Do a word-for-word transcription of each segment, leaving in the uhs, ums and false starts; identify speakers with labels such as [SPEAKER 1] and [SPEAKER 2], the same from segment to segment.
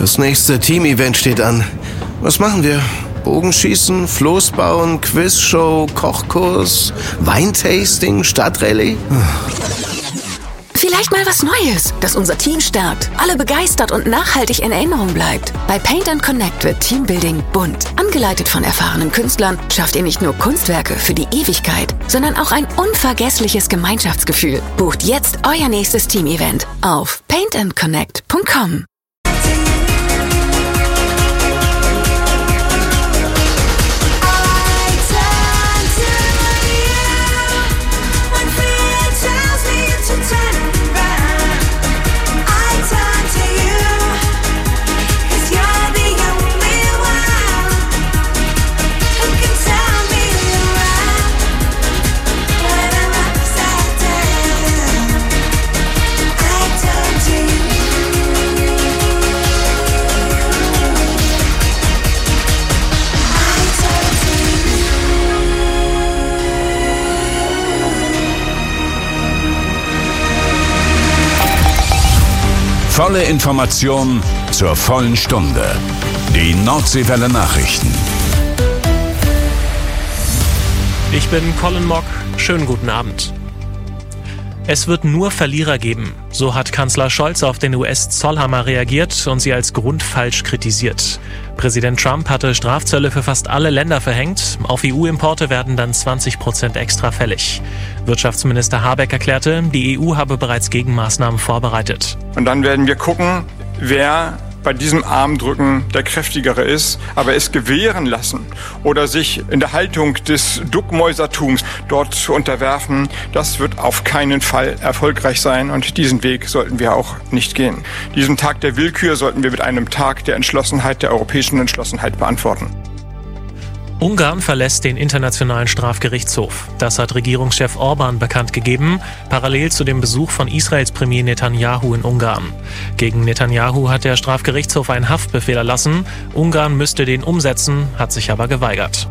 [SPEAKER 1] Das nächste Team-Event steht an. Was machen wir? Bogenschießen, Floß bauen, Quizshow, Kochkurs, Weintasting, Stadtrallye?
[SPEAKER 2] Vielleicht mal was Neues, das unser Team stärkt, alle begeistert und nachhaltig in Erinnerung bleibt. Bei Paint and Connect wird Teambuilding bunt. Angeleitet von erfahrenen Künstlern schafft ihr nicht nur Kunstwerke für die Ewigkeit, sondern auch ein unvergessliches Gemeinschaftsgefühl. Bucht jetzt euer nächstes Team-Event auf paint and connect punkt com.
[SPEAKER 3] Volle Information zur vollen Stunde. Die Nordseewelle Nachrichten.
[SPEAKER 4] Ich bin Colin Mock. Schönen guten Abend. Es wird nur Verlierer geben. So hat Kanzler Scholz auf den U S-Zollhammer reagiert und sie als grundfalsch kritisiert. Präsident Trump hatte Strafzölle für fast alle Länder verhängt. Auf E U-Importe werden dann zwanzig Prozent extra fällig. Wirtschaftsminister Habeck erklärte, die E U habe bereits Gegenmaßnahmen vorbereitet.
[SPEAKER 5] Und dann werden wir gucken, wer bei diesem Armdrücken der Kräftigere ist, aber es gewähren lassen oder sich in der Haltung des Duckmäusertums dort zu unterwerfen, das wird auf keinen Fall erfolgreich sein und diesen Weg sollten wir auch nicht gehen. Diesen Tag der Willkür sollten wir mit einem Tag der Entschlossenheit, der europäischen Entschlossenheit beantworten.
[SPEAKER 4] Ungarn verlässt den Internationalen Strafgerichtshof. Das hat Regierungschef Orban bekannt gegeben, parallel zu dem Besuch von Israels Premier Netanyahu in Ungarn. Gegen Netanyahu hat der Strafgerichtshof einen Haftbefehl erlassen. Ungarn müsste den umsetzen, hat sich aber geweigert.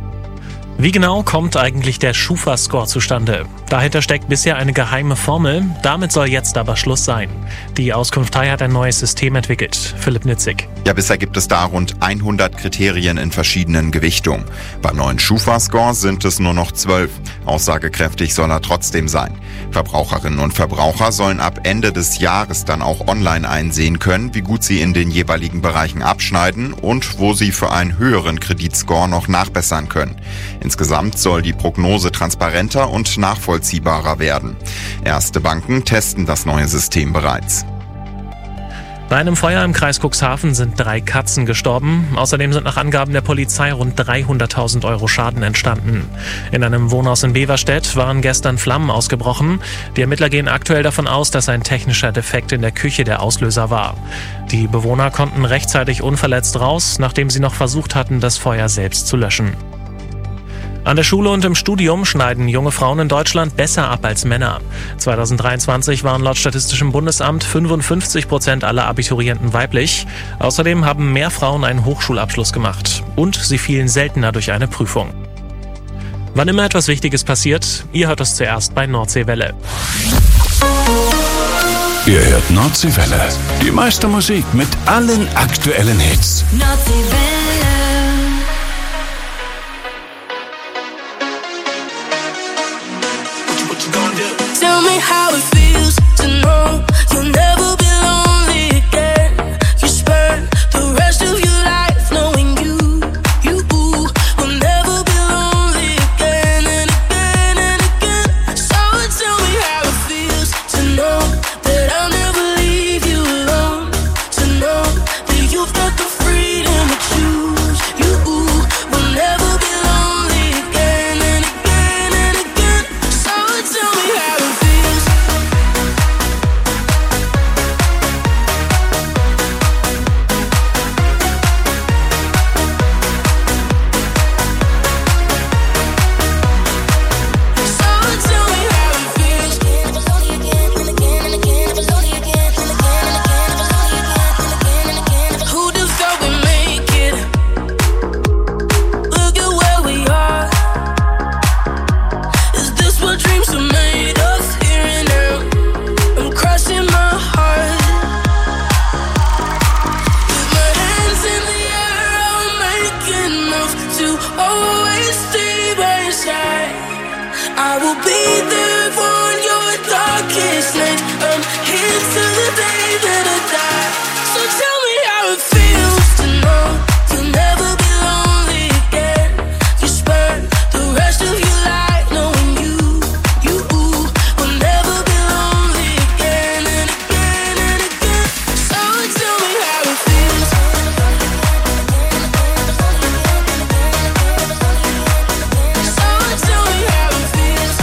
[SPEAKER 4] Wie genau kommt eigentlich der Schufa-Score zustande? Dahinter steckt bisher eine geheime Formel, damit soll jetzt aber Schluss sein. Die Auskunftei hat ein neues System entwickelt. Philipp Nitzig.
[SPEAKER 6] Ja, bisher gibt es da rund hundert Kriterien in verschiedenen Gewichtungen. Beim neuen Schufa-Score sind es nur noch zwölf. Aussagekräftig soll er trotzdem sein. Verbraucherinnen und Verbraucher sollen ab Ende des Jahres dann auch online einsehen können, wie gut sie in den jeweiligen Bereichen abschneiden und wo sie für einen höheren Kreditscore noch nachbessern können. Insgesamt soll die Prognose transparenter und nachvollziehbarer werden. Erste Banken testen das neue System bereits.
[SPEAKER 4] Bei einem Feuer im Kreis Cuxhaven sind drei Katzen gestorben. Außerdem sind nach Angaben der Polizei rund dreihunderttausend Euro Schaden entstanden. In einem Wohnhaus in Beverstedt waren gestern Flammen ausgebrochen. Die Ermittler gehen aktuell davon aus, dass ein technischer Defekt in der Küche der Auslöser war. Die Bewohner konnten rechtzeitig unverletzt raus, nachdem sie noch versucht hatten, das Feuer selbst zu löschen. An der Schule und im Studium schneiden junge Frauen in Deutschland besser ab als Männer. zweitausenddreiundzwanzig waren laut Statistischem Bundesamt fünfundfünfzig Prozent aller Abiturienten weiblich. Außerdem haben mehr Frauen einen Hochschulabschluss gemacht. Und sie fielen seltener durch eine Prüfung. Wann immer etwas Wichtiges passiert, ihr hört es zuerst bei Nordseewelle.
[SPEAKER 3] Ihr hört Nordseewelle. Die meiste Musik mit allen aktuellen Hits.
[SPEAKER 7] Nordseewelle. Tell me how it feels to know you'll never be lonely again. You spend the rest of your life knowing you, you will never be lonely again and again and again. So tell me how it feels to know that I'll never leave you alone. To know that you've got the freedom to choose. will be there on your darkest night. I'm here till the day that I die. So tell me how it feels to know you'll never be lonely again. You spend the rest of your life knowing you, you will never be lonely again and again and again. So tell me how it feels. So tell me how it feels.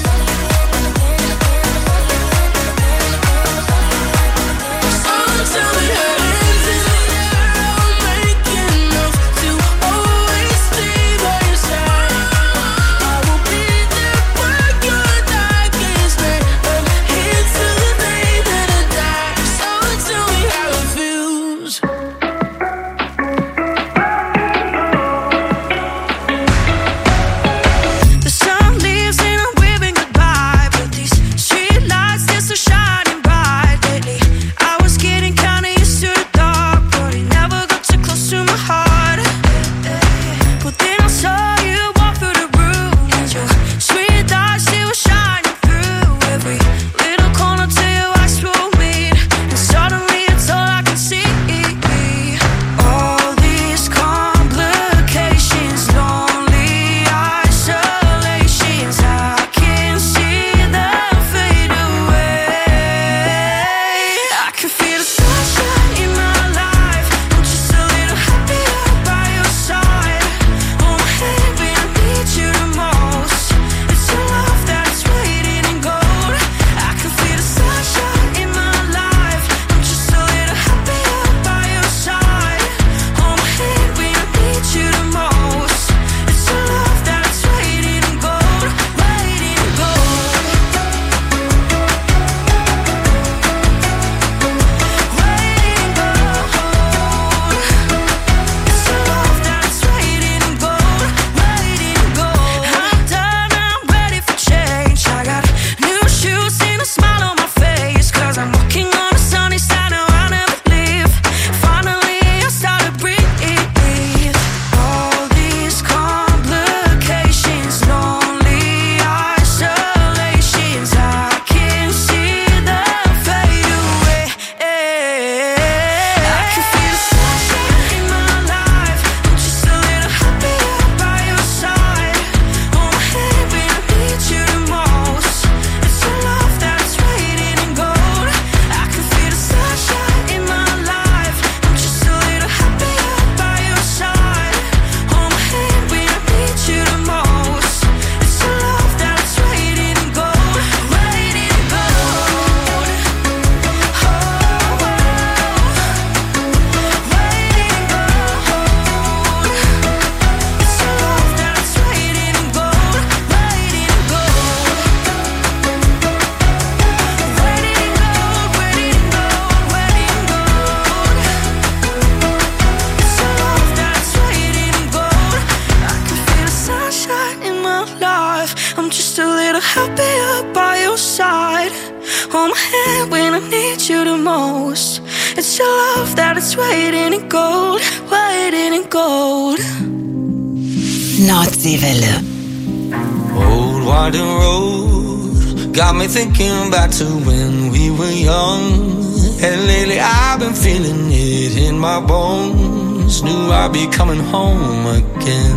[SPEAKER 7] So tell me how it feels. I'm making enough to always stay by your side. I will be there by your darkest night. I'm here till the day that I die. So tell me how it feels. The sun leaves and I'm waving goodbye, but these street lights, they're so shining bright lately. I was getting kinda used to the dark, but it never got too close to my heart. But then I saw you walk through the room, and your sweet lights, they were shining through every little corner till your eyes will meet, and suddenly it's all I can see. All these complications, lonely isolations, I can see them fade away. I can feel the sunshine in my life. I'm just a little happier by your side. Hold my hand when I need you the most. It's your love that's waiting in gold. I can feel the sunshine in my life. I'm just a little happier by your side. Hold my hand when I need you the most. It's your love that's waiting in gold, waiting in gold, waiting in gold. It's your love that's waiting in gold, waiting in gold. I'm done, I'm ready for change. I got new shoes and a smile on my face, 'cause I'm walking on a sunny side now, I never leave. Finally I start to breathe. All these complications, lonely isolations, I can see them fade away. I can feel the sunshine in my life. I'm just a little happier by your side. Hold my hand when I need you the most. It's your love that's waiting in gold. I can feel the sunshine in my life. I'm just a little happier by your side. Hold my hand when I need you the most. It's your love that's waiting in gold, waiting in gold. Oh, waiting in gold. It's your love that's waiting in gold, waiting in gold. Waiting in gold, waiting in gold, waiting in gold. It's your love that's waiting in gold. I can feel the sunshine in my life. I'm just a little happier by your side. Hold my hand when I need you the most. It's your love that is waiting in gold, waiting in gold.
[SPEAKER 2] Nordseewelle.
[SPEAKER 8] Old winding road got me thinking back to when we were young. And lately I've been feeling it in my bones. Knew I'd be coming home again.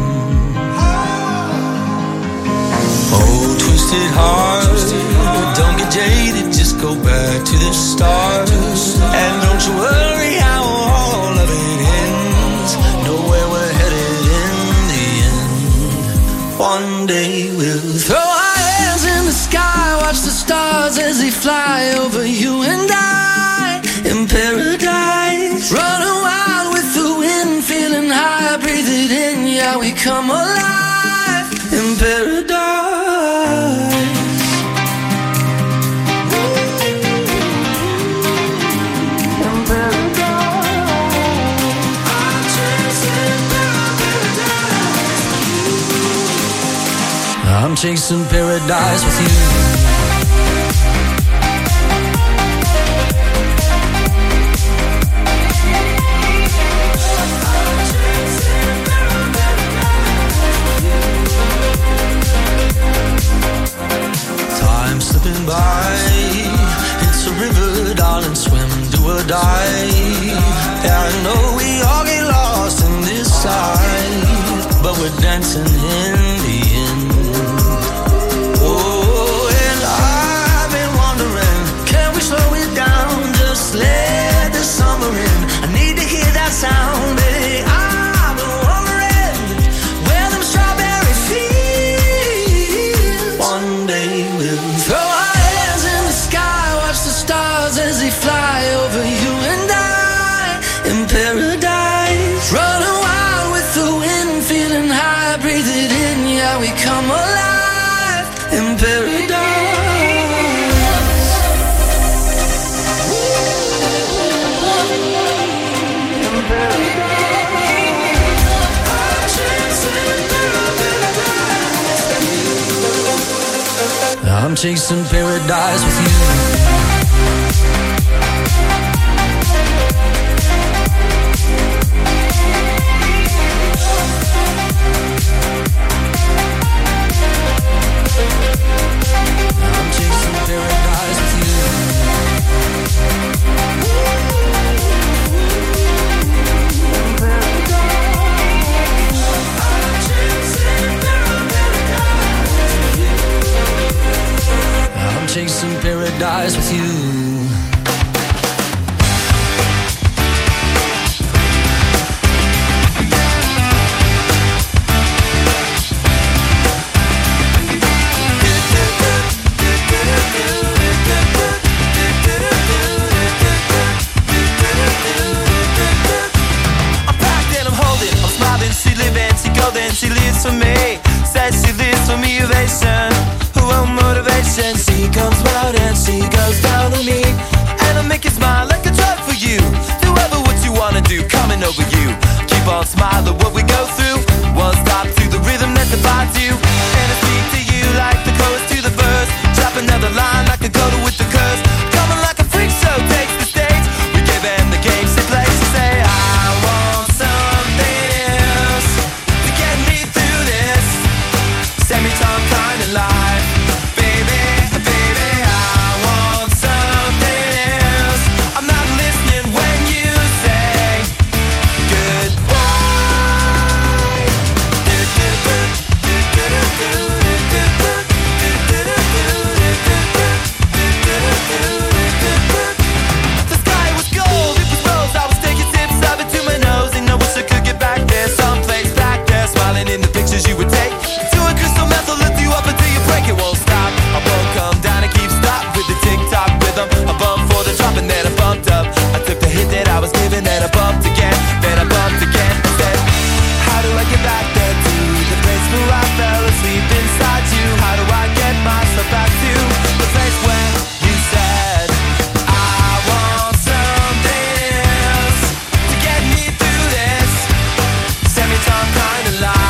[SPEAKER 8] Oh, twisted heart, don't get jaded, just go back to the start. And don't you worry how all of it ends. Know where we're headed in the end. One day we'll throw our hands in the sky, watch the stars as they fly over you and I in paradise. Running wild with the wind, feeling high, breathe it in, yeah, we come alive in paradise. In paradise. I'm chasing paradise. I'm chasing paradise with you. I know we all get lost in this life, but we're dancing in the end. Oh, and I've been wondering, can we slow it down? Just let the summer in. I need to hear that sound, baby. I've been wondering where them strawberry fields. One day we'll throw our hands in the sky, watch the stars as they fly over you and I in paradise. Running wild with the wind, feeling high, breathe it in, yeah, we come alive in paradise. I'm chasing paradise with you. Chasing paradise with you.
[SPEAKER 9] I'm packed and I'm holding, I'm smiling, she living, she golden, she lives for me. Says she lives for me, ovation. Motivation, she comes out and she goes down on me, and I make you smile like a drug for you. Do ever what you wanna do, coming over you. Keep on smiling what we go through. One stop to the rhythm that defines you, and I speak to you like the chorus to the verse. Drop another line like a coda with the curse. Coming like a freak show takes the stage. We give them the game she plays. She say I want something else to get me through this semi-time kind of life. You would take to a crystal meth, will lift you up until you break. It won't stop. I won't come down and keep stop with the tick-tock rhythm. I bumped for the drop and then I bumped up. I took the hit that I was given, then I bumped again, then I bumped again. I said, how do I get back there to the place where I fell asleep inside you? How do I get myself back to the place where you said I want something else to get me through this semi-time kind of life?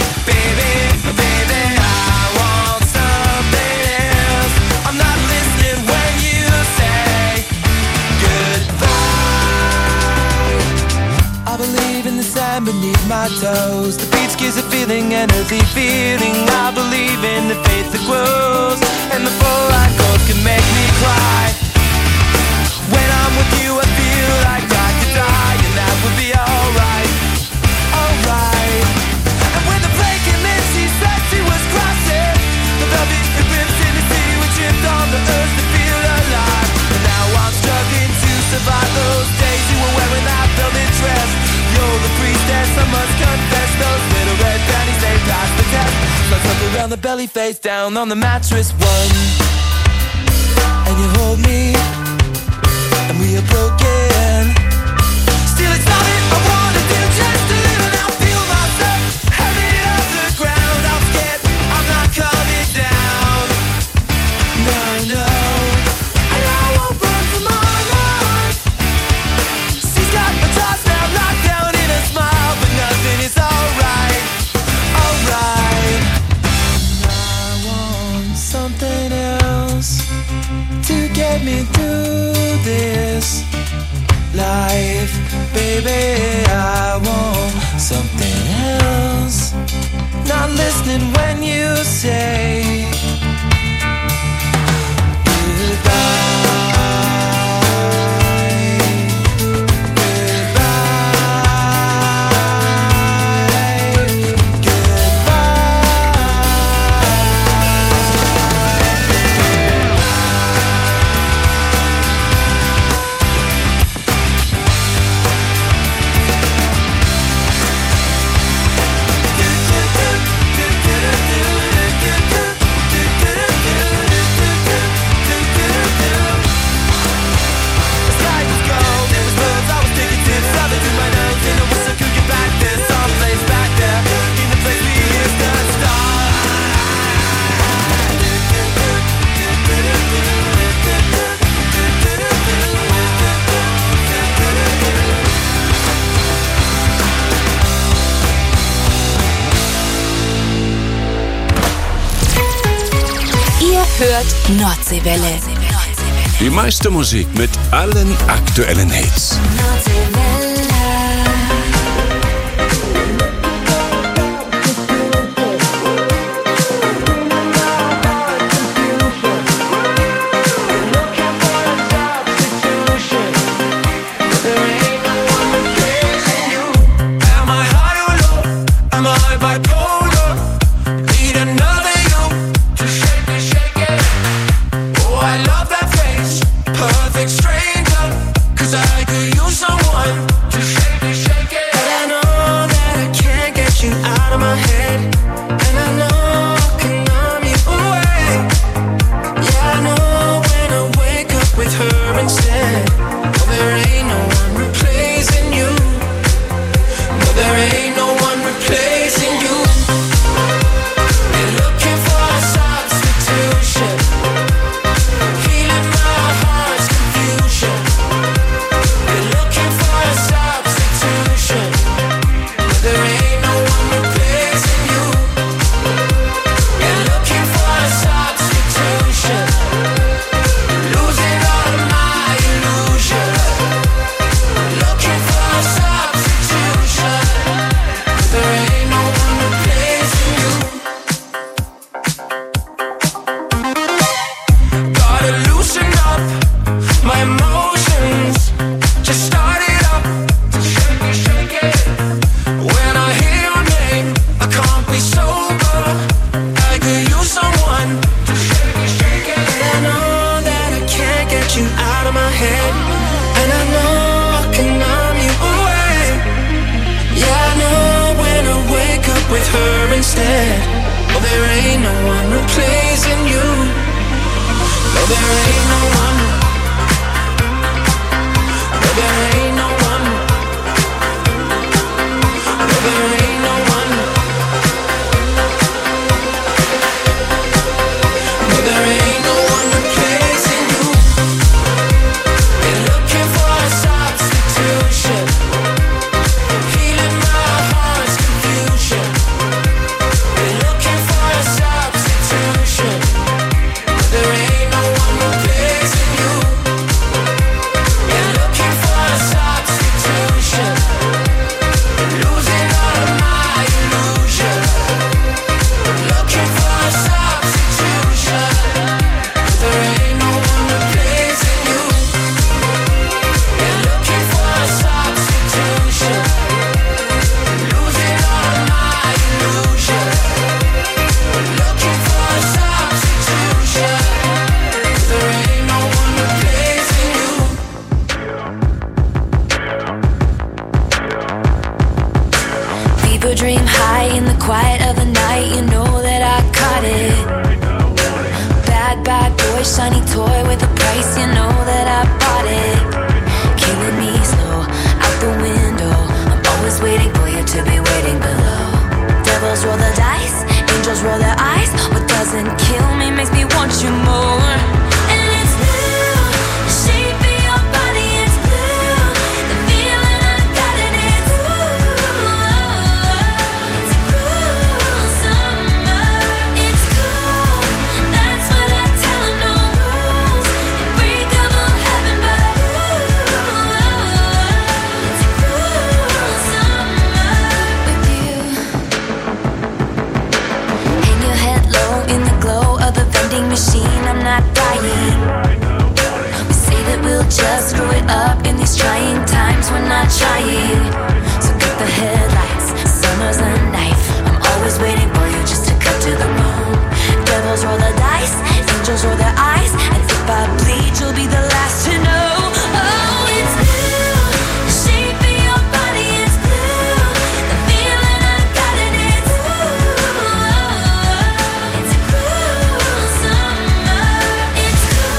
[SPEAKER 9] Beneath my toes, the beach gives a feeling, an earthy feeling. I believe in the faith that grows, and the four-line chords can make me cry. When I'm with you, I feel like I could die, and that would be alright, alright. And when the plane came in, she said she was crossing the velvet ribbons in the sea. We tripped on the earth to feel alive, and now I'm struggling to survive those days you were wearing that velvet dress. You're the priestess, I must confess. Those little red panties, they passed the test. Let's look around the belly, face down on the mattress. One, and you hold me, and we are broken. Still it's not it I wanna do, just to live and I'll feel myself heavy off the ground. I'm scared, I'm not coming down. No, no, and I won't run from my life. She's got my toss now locked down. Smile, but nothing is alright, alright. I want something else to get me through this life, baby. I want something else. Not listening when you say goodbye, goodbye.
[SPEAKER 2] hört Nordseewelle.
[SPEAKER 3] Die meiste Musik mit allen aktuellen Hits.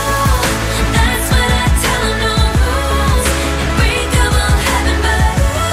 [SPEAKER 7] Breakable heaven, but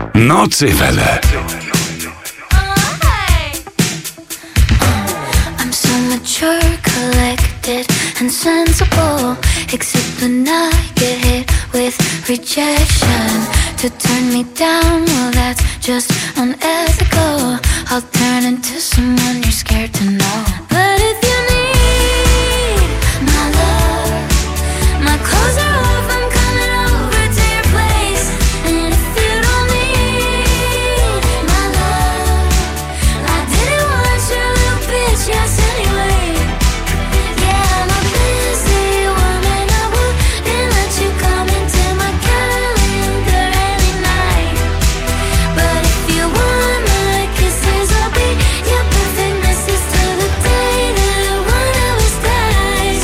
[SPEAKER 3] Nordseewelle.
[SPEAKER 10] I'm so mature, collected and sensible, except when I get hit with rejection. To turn me down, well that's just unethical. I'll turn into someone you're scared to know. But if you need my love, my clothes are off, I'm coming over to your place. And if you don't need my love, I didn't want your little bitch, yes anyway. Yeah, I'm a busy woman, I wouldn't let you come into my calendar any night. But if you want my kisses, I'll be your perfect missus till the day that one of us dies.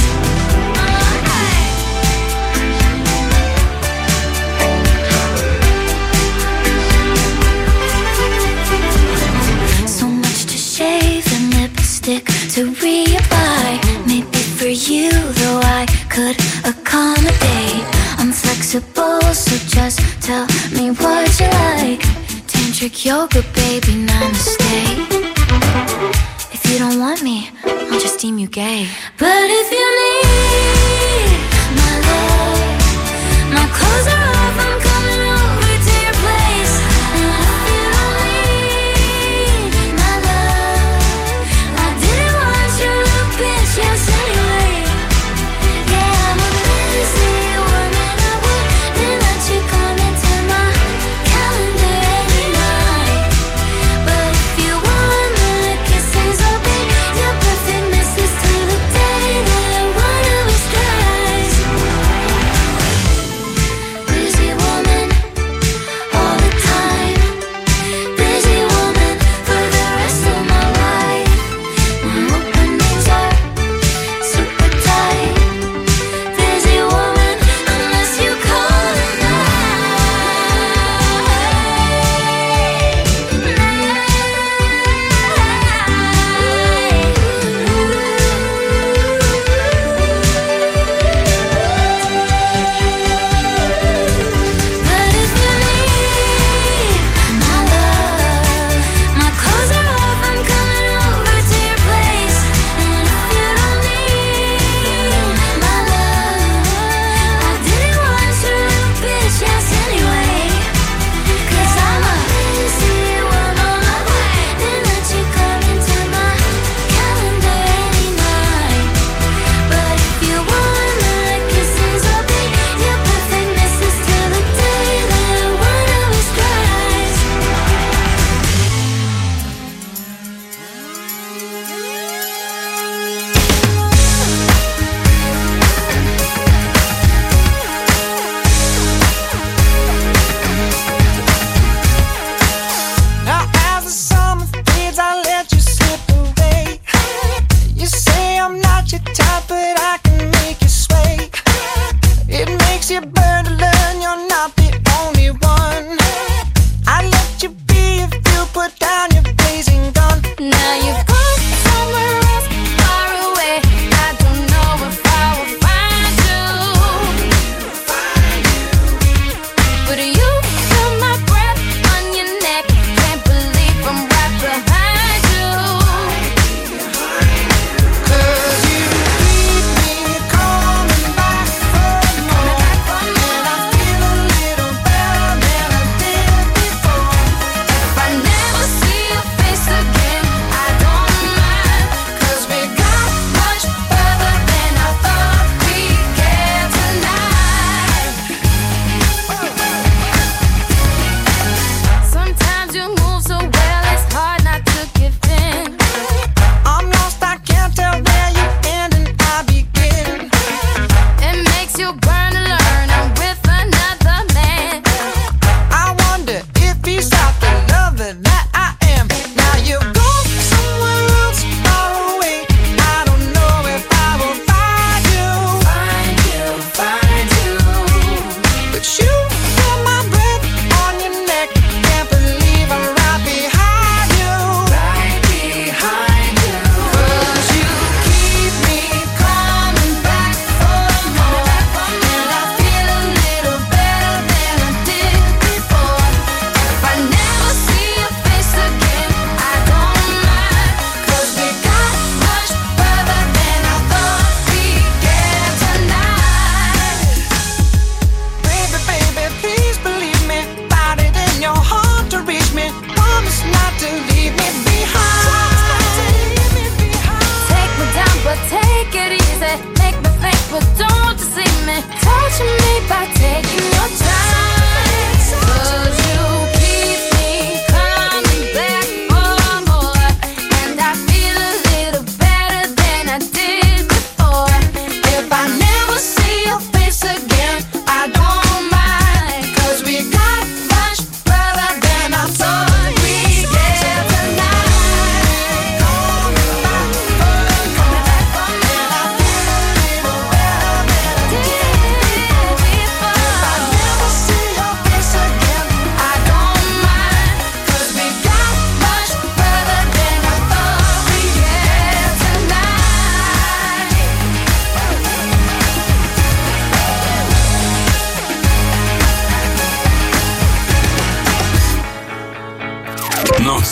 [SPEAKER 10] So much to shave and lipstick to reapply. Maybe for you, though I could accommodate. I'm flexible, so just tell me what you like. Tantric yoga, baby, namaste. If you don't want me, I'll just deem you gay. But if you need my love, my clothes are off, I'm coming over to your place. And if you don't need my love, I didn't want your little bitch, yes anyway. Yeah, I'm a busy woman, I wouldn't let you come into my calendar any night. But if you want my kisses, I'll be your perfect missus till the day that one of us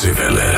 [SPEAKER 3] Nordseewelle.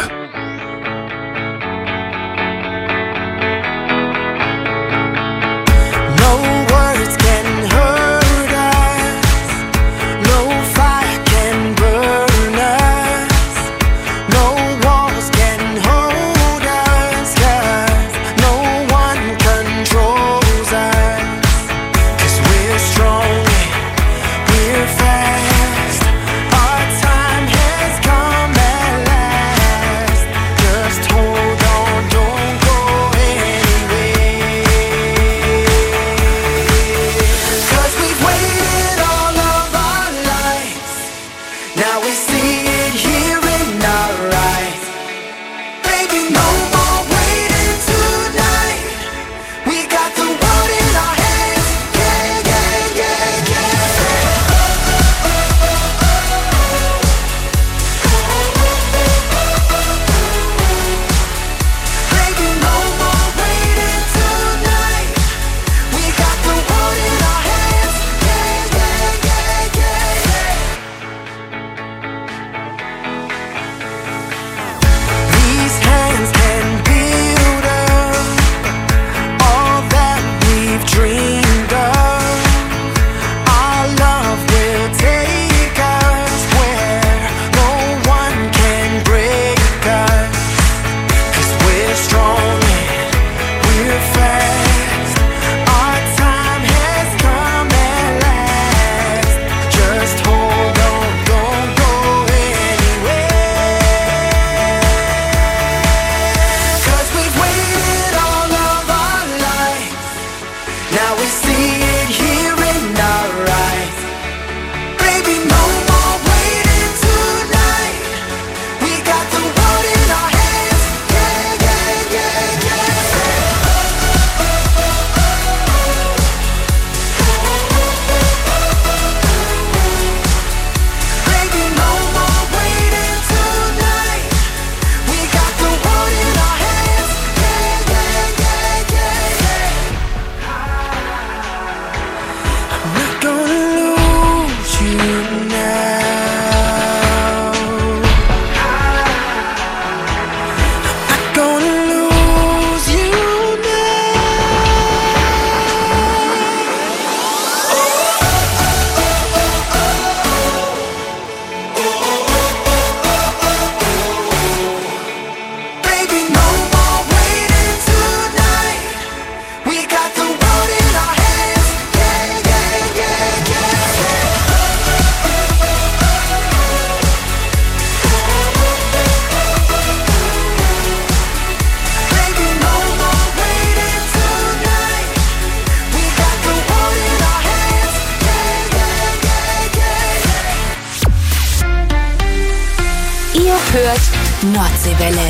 [SPEAKER 2] hört Nordseewelle.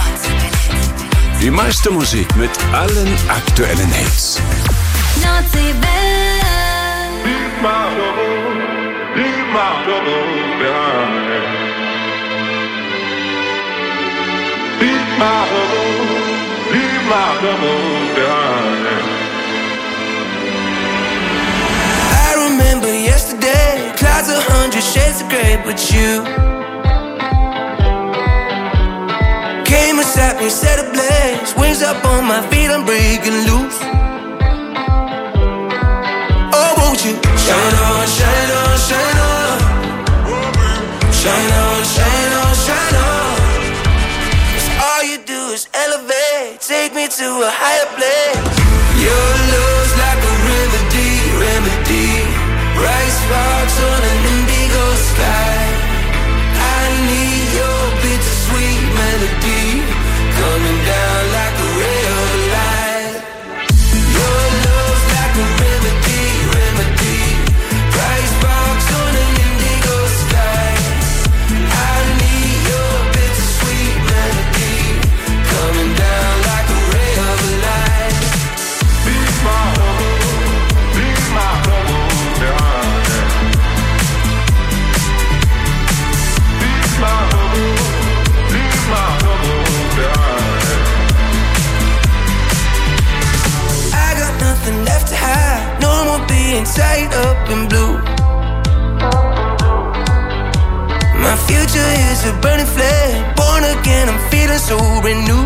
[SPEAKER 3] Die meiste Musik mit allen aktuellen Hits.
[SPEAKER 10] Nordseewelle.
[SPEAKER 11] Leave my trouble, leave my trouble behind. Leave my trouble, leave my trouble behind.
[SPEAKER 9] I remember yesterday, clouds a hundred shades of grey, but you came and sat me, set ablaze, wings up on my feet, I'm breaking loose. Oh, won't you shine on, shine on, shine on, shine on, shine on, shine on. 'Cause all you do is elevate, take me to a higher place. Your love's like a remedy, remedy. Bright sparks on an indigo sky. I need your bittersweet melody coming down like a ray of light. Your love's like a remedy, remedy. Bright sparks on an indigo sky. I need your bittersweet melody coming down like a ray of light.
[SPEAKER 11] Leave my trouble, leave my trouble behind. Leave my trouble, leave my trouble behind.
[SPEAKER 9] I got nothing left to hide, no more being tied up in blue. My future is a burning flame. Born again, I'm feeling so brand new.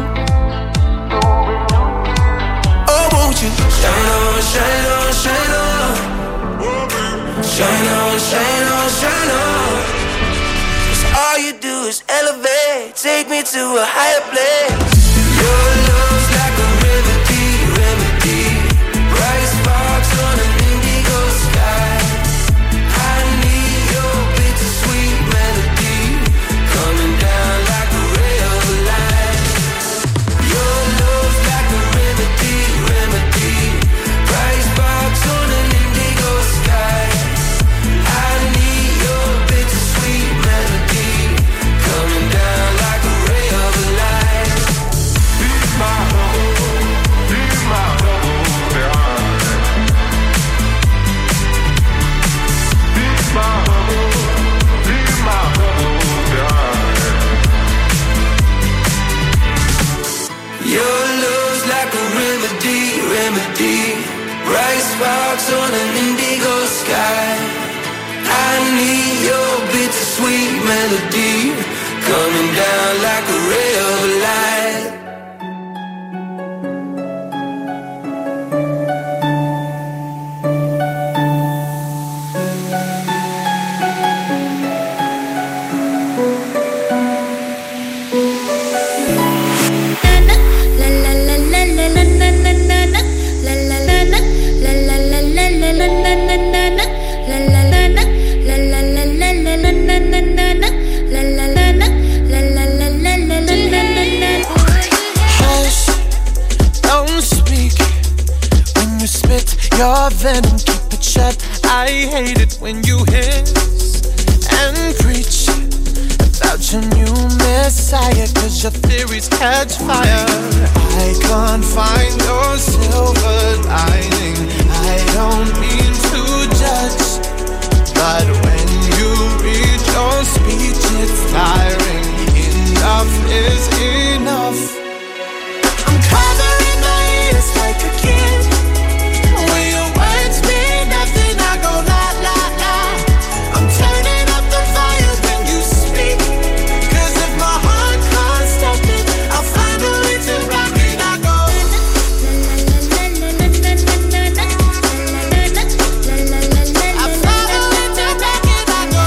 [SPEAKER 9] Oh, won't you shine on, shine on, shine on. Shine on, shine on, shine on. 'Cause all you do is elevate, take me to a higher place. Your love's like a remedy, remedy. Bright sparks on an indigo sky. I need your bittersweet melody, coming down like a ray of light. Your love's like a remedy, remedy. Bright sparks on an indigo sky. I need your bittersweet melody, coming down like a ray of light.
[SPEAKER 11] Leave my home, leave my home behind. Leave my home, leave my home behind.
[SPEAKER 9] Your love's like a remedy, remedy. Bright sparks on an indigo sky. I need your bittersweet melody, coming down like a ray of light. Hush, don't speak when you spit your venom, keep it shut. I hate it when you hiss and preach about your new messiah, 'cause your theories catch fire. I can't find your silver lining. I don't mean to judge, but when you read your speech, it's tiring. Enough is enough. I'm covering my ears like a kid. When your words mean nothing, I go la la la. I'm turning up the fire when you speak, 'cause if my heart can't stop it, I'll find a way to rock it. I go I find a way to rock it. I go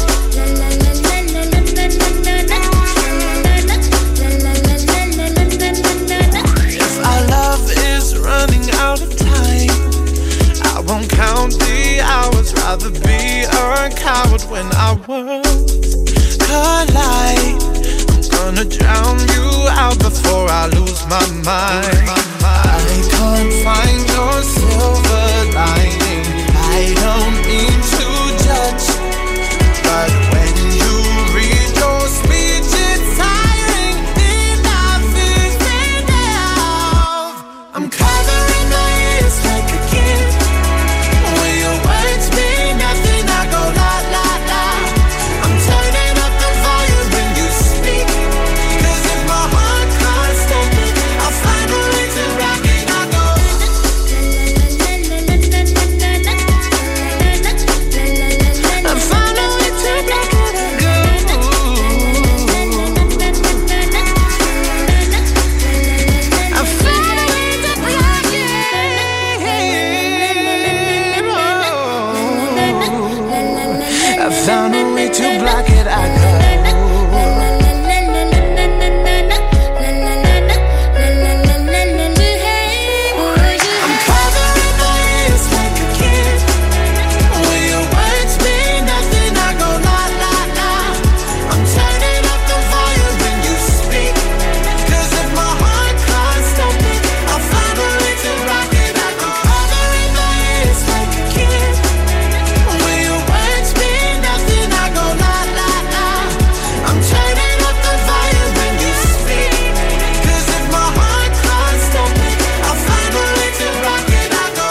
[SPEAKER 9] if our love is running out of time, I won't count the hours. Rather be a coward when our worlds collide. I'm gonna drown you out before I lose my mind. I can't find your silver lining. I don't mean to judge, but when you read your speech, it's tiring. Enough is enough. I'm covering my ears like a kid. When your words mean nothing, I go la la la. I'm turning up the volume when you speak, 'cause if my heart can't stop it, I'll find a way to rock it. I go I found a way to rock it. I go I found a way to rock it. I found a way to block it. I go. I'm covering my ears like a kid. When your words mean nothing, I go la la la. I'm turning up the volume when you speak, 'cause if my heart can't stop it, I'll find a way to rock it. I go covering my ears like a kid. When your words mean nothing, I go la la la. I'm turning up the volume when you speak, 'cause if my heart can't stop it, I'll find a way to rock it. I go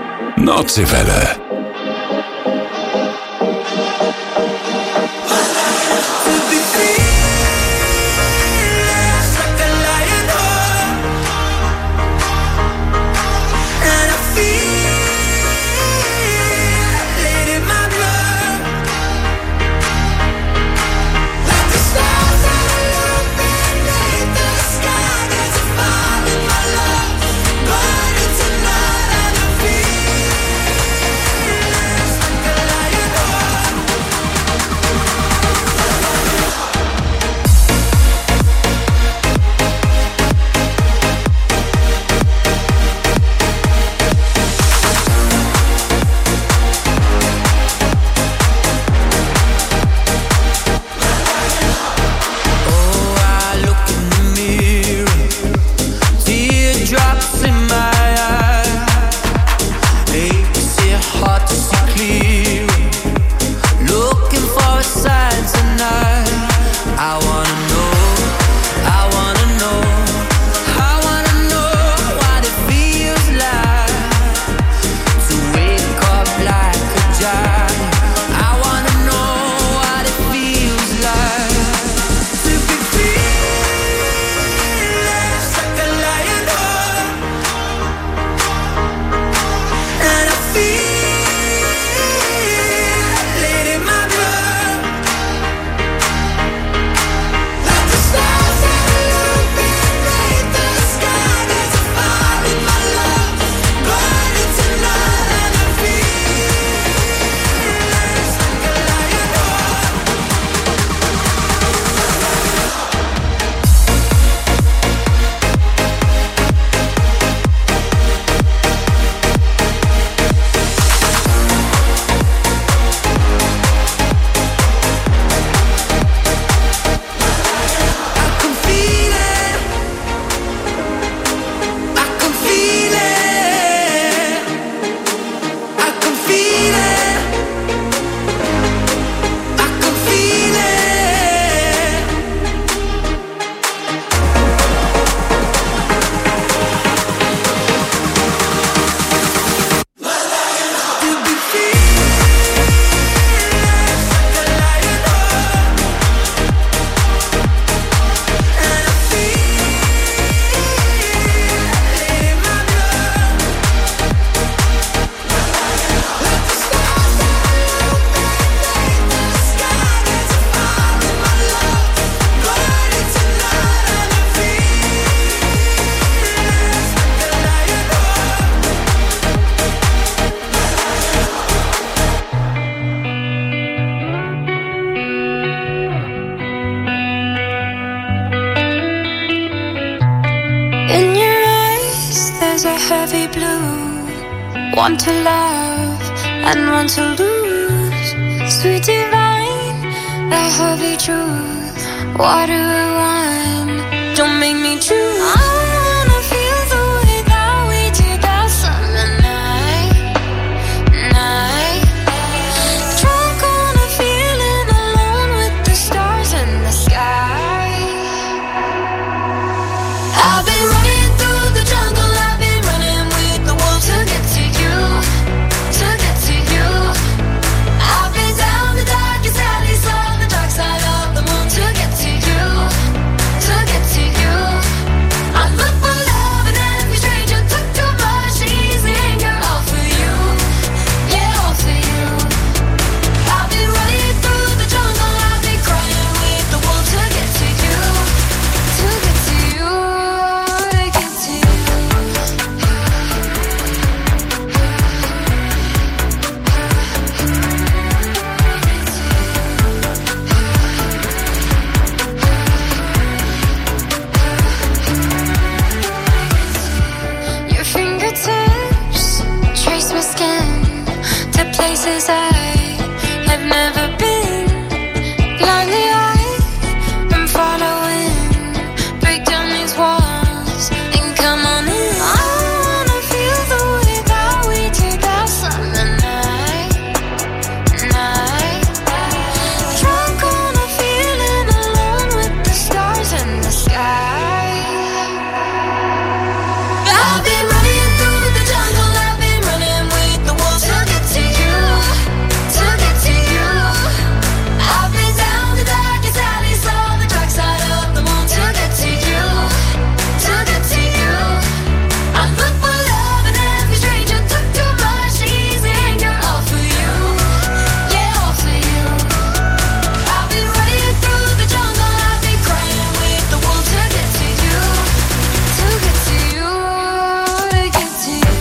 [SPEAKER 3] Nordseewelle.
[SPEAKER 10] One to love and one to lose. Sweet divine, the heavy truth. Water or wine, don't make me choose. I wanna feel the way that we did that summer night, night. Drunk on a feeling, alone with the stars in the sky. I've been running through the jungle, I've been running with the wolves to get to you, to get to you. I've been down the darkest alleys on the dark side of the moon to get to you, to get to you. I look for love and every stranger took too much easy anger, all for you, yeah, all for you. I've been running through the jungle, I've been crying with the wolves to get to you, to get to you, to get to you. Your fingertips trace my skin to places I have never been. Blindly I am following. Break down these walls and come on in. I wanna feel the way that we did that summer night, night. Drunk on a feeling, alone with the stars in the sky. I've been running through the jungle, I've been running with the wolves to get to you, to get to you. I've been down the darkest alleys on the dark side of the moon to get to you, to get to you. I look for love and every stranger took too much easy anger, all for you, yeah, all for you. I've been running through the jungle, I've been crying with the wolves to get to you, to get to you, to get to you.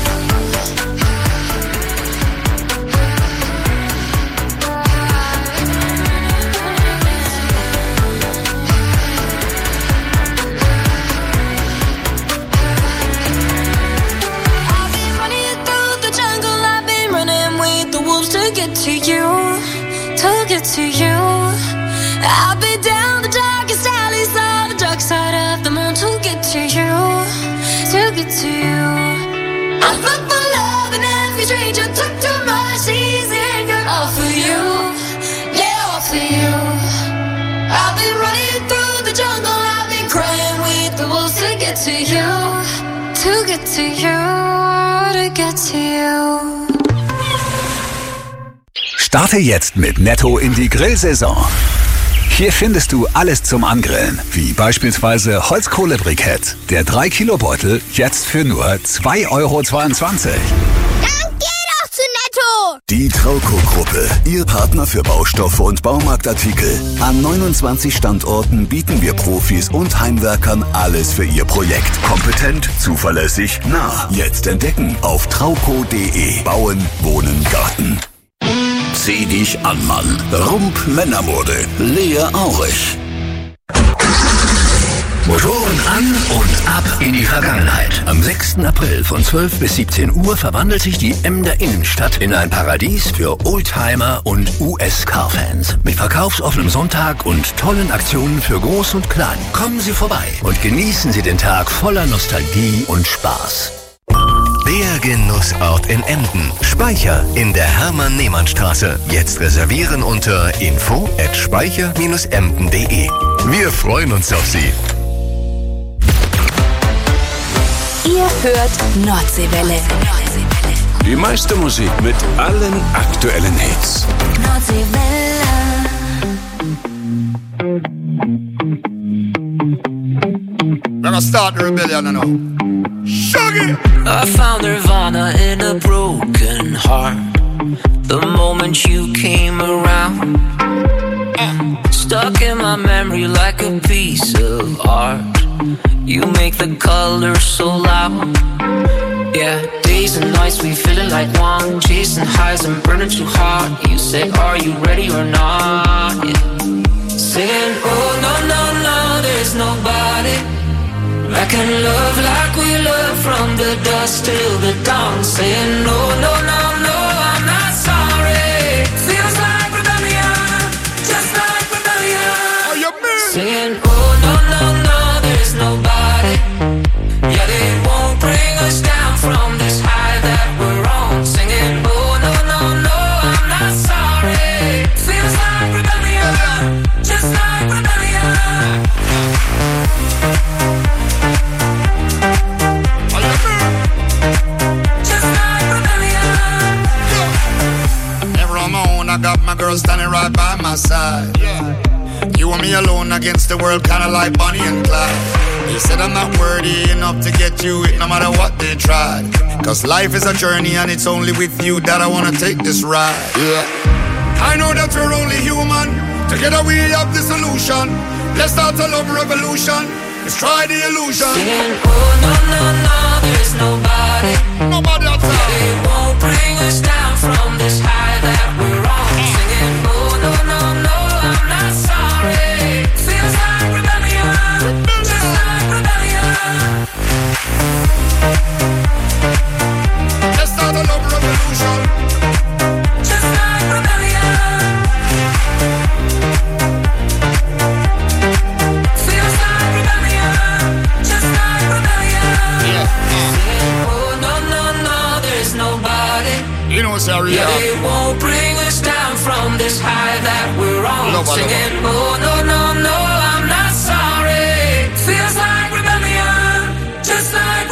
[SPEAKER 10] I've been running through the jungle, I've been running with the wolves to get to you, to get to you. I've been down the darkest alleys on the dark side of the moon to get to you, to get to you. I look for love and every stranger took too much easy anger, all for you, yeah, all for you. I've been running through the jungle, I've been crying with the wolves to get to you, to get to you, to get to you.
[SPEAKER 3] Starte jetzt mit Netto in die Grillsaison. Hier findest du alles zum Angrillen, wie beispielsweise Holzkohlebrikett. Der drei Kilo Beutel jetzt für nur zwei Euro zweiundzwanzig.
[SPEAKER 10] Dann geh doch zu Netto!
[SPEAKER 12] Die Trauco-Gruppe, Ihr Partner für Baustoffe und Baumarktartikel. An neunundzwanzig Standorten bieten wir Profis und Heimwerkern alles für Ihr Projekt. Kompetent, zuverlässig, nah. Jetzt entdecken auf trauco punkt de. Bauen, Wohnen, Garten. Zieh dich an, Mann. Rump Männermode. Lea Aurich.
[SPEAKER 13] Motoren an und ab in die Vergangenheit. Am sechsten April von zwölf bis siebzehn Uhr verwandelt sich die Emder Innenstadt in ein Paradies für Oldtimer und U S-Car-Fans. Mit verkaufsoffenem Sonntag und tollen Aktionen für Groß und Klein. Kommen Sie vorbei und genießen Sie den Tag voller Nostalgie und Spaß.
[SPEAKER 14] Der Genussort in Emden. Speicher in der Hermann-Nehmann-Straße. Jetzt reservieren unter info at speicher Bindestrich emden punkt de. Wir freuen uns auf Sie.
[SPEAKER 2] Ihr hört Nordseewelle.
[SPEAKER 3] Die meiste Musik mit allen aktuellen Hits.
[SPEAKER 10] Nordseewelle.
[SPEAKER 15] Gonna start the rebellion now. Shuggy!
[SPEAKER 8] I found nirvana in a broken heart. The moment you came around, stuck in my memory like a piece of art. You make the colors so loud. Yeah, days and nights we feeling like one, chasing highs and burning too hard. You say, are you ready or not? Yeah. Saying, oh no no no, there's nobody I can love like we love from the dusk till the dawn. Saying no, no, no, no, I'm not sorry. Feels like rebellion, just like rebellion.
[SPEAKER 15] Oh, you mean?
[SPEAKER 8] Saying oh, no, no, no, there's nobody. Yeah, they won't bring us down from this high that we're on. Singing oh, no, no, no, I'm not sorry. Feels like rebellion, just like rebellion.
[SPEAKER 15] I got my girl standing right by my side. Yeah. You and me alone against the world, kinda like Bonnie and Clyde. They said I'm not worthy enough to get you it, no matter what they tried. Cause life is a journey and it's only with you that I wanna take this ride. Yeah. I know that we're only human. Together we have the solution. Let's start a love revolution. Let's try the illusion.
[SPEAKER 8] Saying oh no, no, no, there's nobody.
[SPEAKER 15] Nobody outside.
[SPEAKER 8] They won't bring us down from this high that we're on. Singing oh no, no, no, I'm not sorry. Feels like rebellion, just like rebellion.
[SPEAKER 15] Let's start a love revolution.
[SPEAKER 8] Just like rebellion. Feels like rebellion, just like rebellion.
[SPEAKER 15] Yeah.
[SPEAKER 8] Saying oh no, no, no, there's nobody.
[SPEAKER 15] You know, sorry,
[SPEAKER 8] yeah, they won't bring us down from this high that we're on.
[SPEAKER 15] Nobody.
[SPEAKER 8] Singing oh no, no, no, I'm not sorry. Feels like rebellion, just like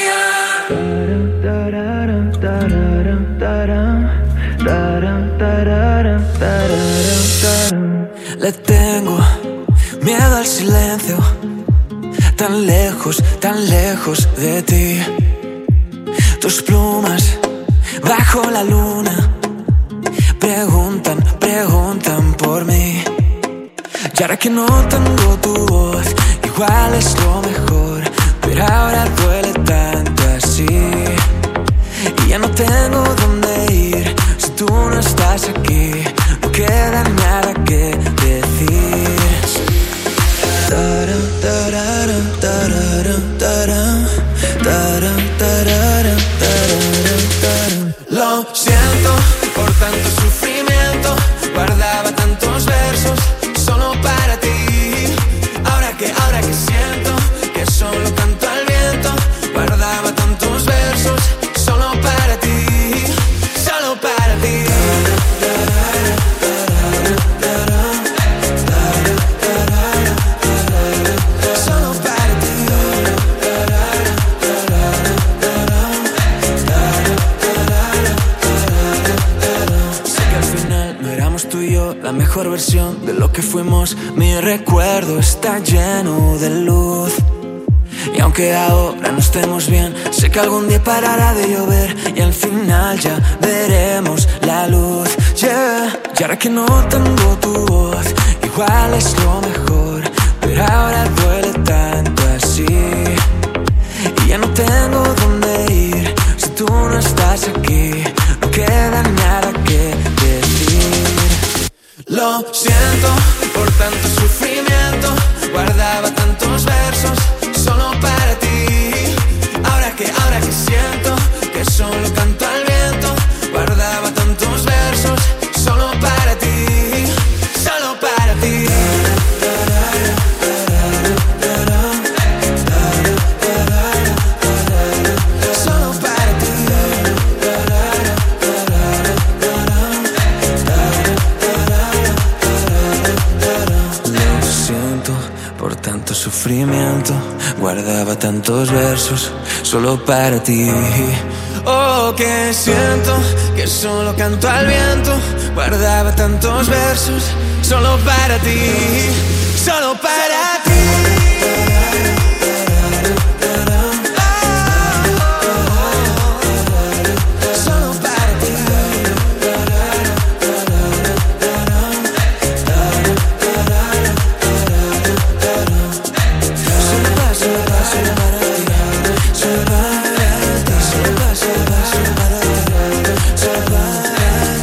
[SPEAKER 8] rebellion.
[SPEAKER 9] Le tengo miedo al silencio, tan lejos, tan lejos de ti. Tus plumas bajo la luna preguntan, preguntan por mí. Y ahora que no tengo tu voz, igual es lo mejor, pero ahora duele tanto así. Y ya no tengo dónde ir si tú no estás aquí. No queda nada que decir. Taram, tararam, tararam, taram, taram, tararam, tararam, taram. Lo siento por tanto sufrimiento. Guardaba tantos versos solo para ti. Ahora que, ahora que siento que solo canto al viento. Guardaba tantos versos solo para ti, solo para ti. Solo para ti. Sé que al final no éramos tú y yo la mejor versión de lo que fuimos. Mi recuerdo está lleno de luz. Y aunque ahora no estemos bien, sé que algún día parará de llover y al final ya veremos la luz, yeah. Y ahora que no tengo tu voz, igual es lo mejor, pero ahora duele tanto así. Y ya no tengo dónde ir si tú no estás aquí. No queda nada que decir. Lo siento por tanto sufrimiento. Guardaba tantos versos solo para ti. Ahora que, ahora que siento que solo canto al viento. Guardaba tantos versos solo para ti, solo para ti. Solo para ti. Lo siento por tanto sufrimiento. Guardaba tantos versos solo para ti. Oh, que siento que solo canto al viento. Guardaba tantos versos solo para ti, solo para ti.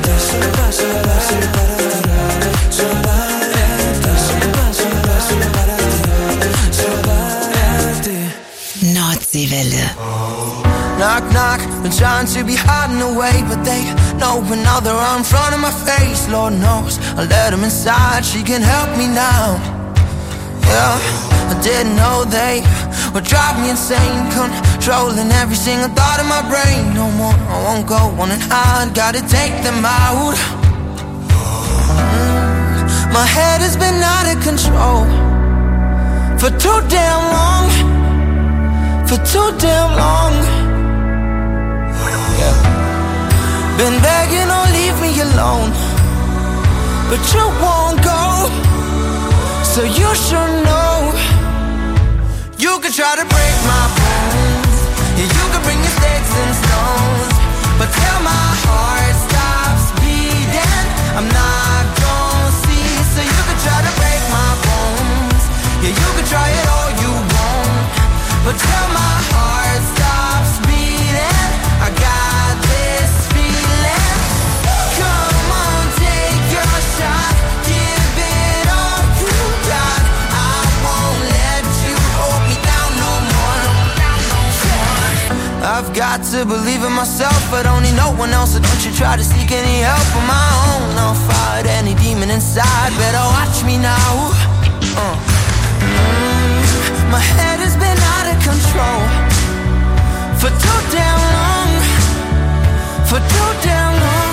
[SPEAKER 9] Para trying to be hiding away, but they know when now they're right in front of my face. Lord knows I let them inside, she can help me now. Yeah, I didn't know they would drive me insane, controlling every single thought in my brain. No more, I won't go on and hide, gotta take them out. mm, My head has been out of control for too damn long, for too damn long. Yeah. Been begging, oh leave me alone, but you won't go. So you should know, you could try to break my bones, yeah, you could bring your sticks and stones, but till my heart stops beating, I'm not gonna see. So you could try to break my bones, yeah, you could try it all you want, but till my heart stops beating, I got this feeling. Come on, take your shot, give it all you got. I won't let you hold me down no more. I've got to believe in myself, but only no one else. So don't you try to seek any help on my own. I'll fight any demon inside, better watch me now. uh. mm, My head has been out of control for too damn long, for too damn long.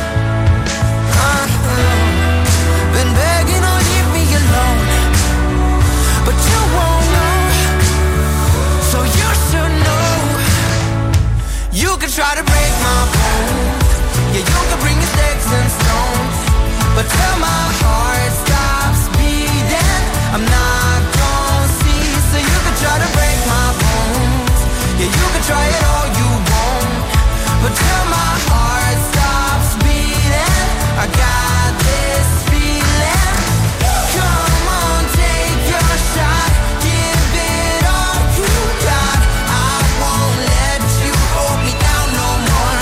[SPEAKER 9] uh-huh. Been begging, oh leave me alone, but you won't know. So you should know, you can try to break my bones, yeah, you can bring your sticks and stones, but till my heart stops beating, I'm not gonna see. So you can try to break my bones, yeah, you can try it all you want, but till my heart stops beating, I got this feeling. Come on, take your shot, give it all you got. I won't let you hold me down no more.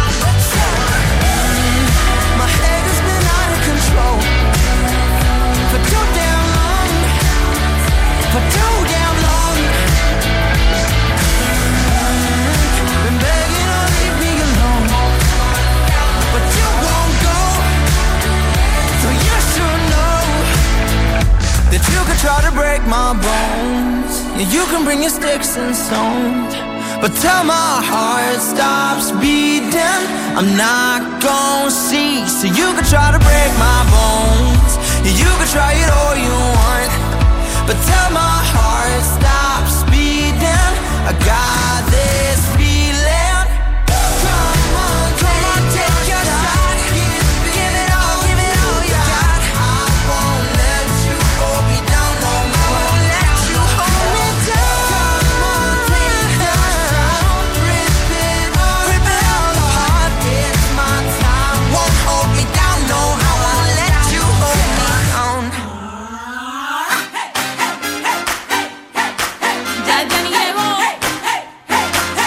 [SPEAKER 9] Mm, My head has been out of control for too damn long, for too damn long. Mm, Been begging, oh leave me alone, but you won't go. So you should know that you could try to break my bones, yeah, you can bring your sticks and stones, but till my heart stops beating, I'm not gonna see. So you could try to break my bones, yeah, you could try it all you want, but till my heart stops beating, I got this feeling. Come on, come on, take your shot, give it all, give it all you got. I won't let you hold me down no more. I won't let you hold me down. Come on, take your shot, rip it all, rip it all apart. It's my time, won't hold me down no more. I won't let you hold me down.
[SPEAKER 7] Ya, ya ni llegó.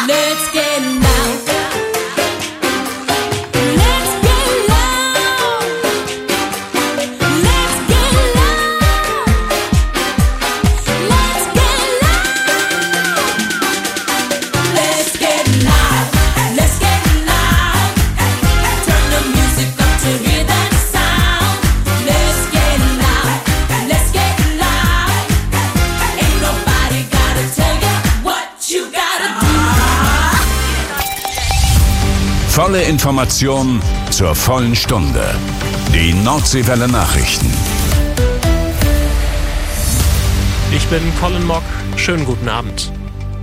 [SPEAKER 7] Let's get loud. Let's get loud. Let's get loud. Let's get loud. Let's get loud. Let's get loud. Turn the music up to hear that sound. Let's get loud. Let's get loud. Ain't nobody gotta tell you what you gotta do.
[SPEAKER 3] Volle Information zur vollen Stunde. Die Nordseewelle Nachrichten.
[SPEAKER 4] Ich bin Colin Mock. Schönen guten Abend.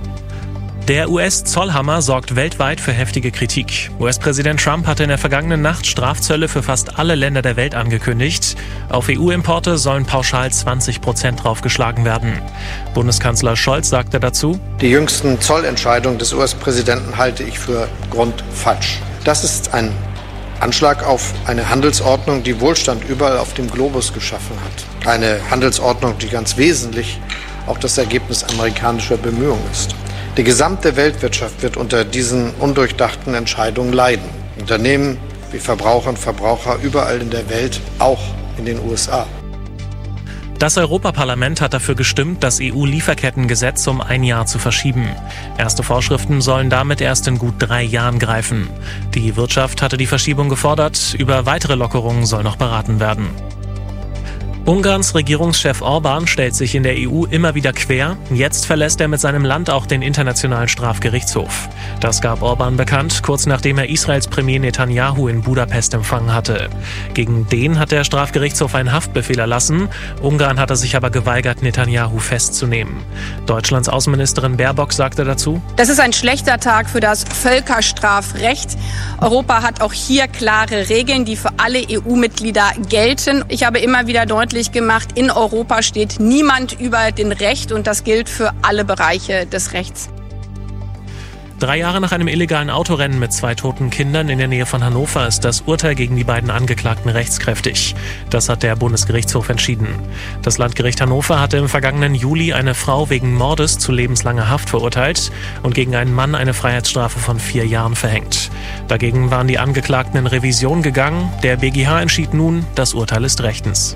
[SPEAKER 4] Der U S-Zollhammer sorgt weltweit für heftige Kritik. U S-Präsident Trump hatte in der vergangenen Nacht Strafzölle für fast alle Länder der Welt angekündigt. Auf E U-Importe sollen pauschal zwanzig Prozent draufgeschlagen werden. Bundeskanzler Scholz sagte dazu:
[SPEAKER 16] Die jüngsten Zollentscheidungen des U S-Präsidenten halte ich für grundfalsch. Das ist ein Anschlag auf eine Handelsordnung, die Wohlstand überall auf dem Globus geschaffen hat. Eine Handelsordnung, die ganz wesentlich auch das Ergebnis amerikanischer Bemühungen ist. Die gesamte Weltwirtschaft wird unter diesen undurchdachten Entscheidungen leiden. Unternehmen wie Verbraucher und Verbraucher überall in der Welt, auch in den U S A.
[SPEAKER 4] Das Europaparlament hat dafür gestimmt, das E U-Lieferkettengesetz um ein Jahr zu verschieben. Erste Vorschriften sollen damit erst in gut drei Jahren greifen. Die Wirtschaft hatte die Verschiebung gefordert. Über weitere Lockerungen soll noch beraten werden. Ungarns Regierungschef Orbán stellt sich in der E U immer wieder quer. Jetzt verlässt er mit seinem Land auch den Internationalen Strafgerichtshof. Das gab Orbán bekannt, kurz nachdem er Israels Premier Netanyahu in Budapest empfangen hatte. Gegen den hat der Strafgerichtshof einen Haftbefehl erlassen. Ungarn hatte sich aber geweigert, Netanyahu festzunehmen. Deutschlands Außenministerin Baerbock sagte dazu:
[SPEAKER 17] Das ist ein schlechter Tag für das Völkerstrafrecht. Europa hat auch hier klare Regeln, die für alle E U-Mitglieder gelten. Ich habe immer wieder deutlich gemacht, in Europa steht niemand über dem Recht und das gilt für alle Bereiche des Rechts.
[SPEAKER 4] Drei Jahre nach einem illegalen Autorennen mit zwei toten Kindern in der Nähe von Hannover ist das Urteil gegen die beiden Angeklagten rechtskräftig. Das hat der Bundesgerichtshof entschieden. Das Landgericht Hannover hatte im vergangenen Juli eine Frau wegen Mordes zu lebenslanger Haft verurteilt und gegen einen Mann eine Freiheitsstrafe von vier Jahren verhängt. Dagegen waren die Angeklagten in Revision gegangen. Der B G H entschied nun, das Urteil ist rechtens.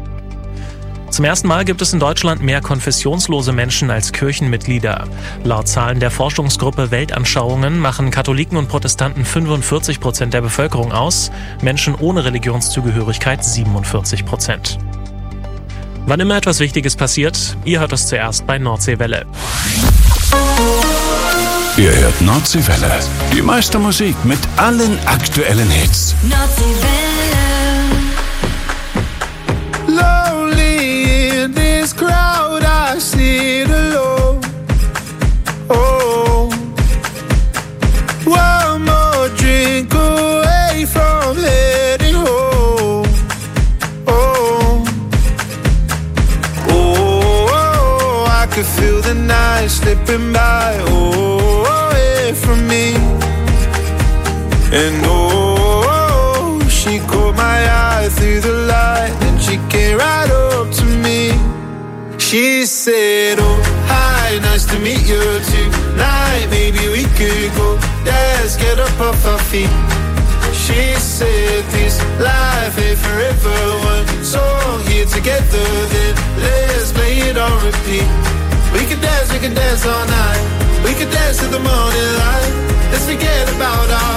[SPEAKER 4] Zum ersten Mal gibt es in Deutschland mehr konfessionslose Menschen als Kirchenmitglieder. Laut Zahlen der Forschungsgruppe Weltanschauungen machen Katholiken und Protestanten fünfundvierzig Prozent der Bevölkerung aus, Menschen ohne Religionszugehörigkeit siebenundvierzig Prozent. Wann immer etwas Wichtiges passiert, ihr hört es zuerst bei Nordseewelle.
[SPEAKER 3] Ihr hört Nordseewelle. Die meiste Musik mit allen aktuellen Hits.
[SPEAKER 11] Lonely in this crowd, I sit alone. Oh, one more drink away from heading home. Oh, oh, oh, I could feel the night slipping by. Oh, away from me, and oh, she caught my eye through the light. She came right up to me. She said, oh, hi, nice to meet you tonight. Maybe we could go dance, get up off our feet. She said, this life ain't forever. One song here together, then let's play it on repeat. We could dance, we could dance all night. We could dance to the morning light. Let's forget about our